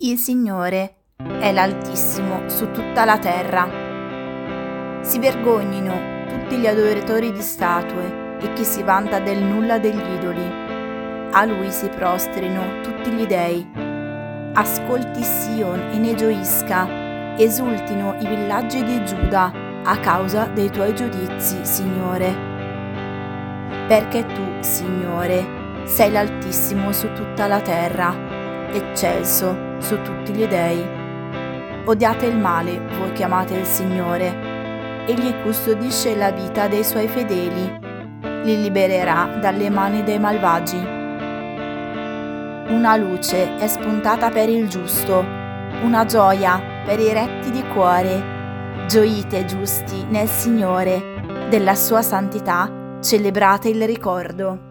Il Signore è l'Altissimo su tutta la terra. Si vergognino tutti gli adoratori di statue e chi si vanta del nulla degli idoli. A Lui si prostrino tutti gli dei. Ascolti Sion e ne gioisca, esultino i villaggi di Giuda a causa dei tuoi giudizi, Signore. Perché tu, Signore, sei l'Altissimo su tutta la terra, eccelso su tutti gli dei. Odiate il male, voi che amate il Signore. Egli custodisce la vita dei suoi fedeli, li libererà dalle mani dei malvagi. Una luce è spuntata per il giusto, una gioia per i retti di cuore. Gioite giusti nel Signore, della sua santità celebrate il ricordo.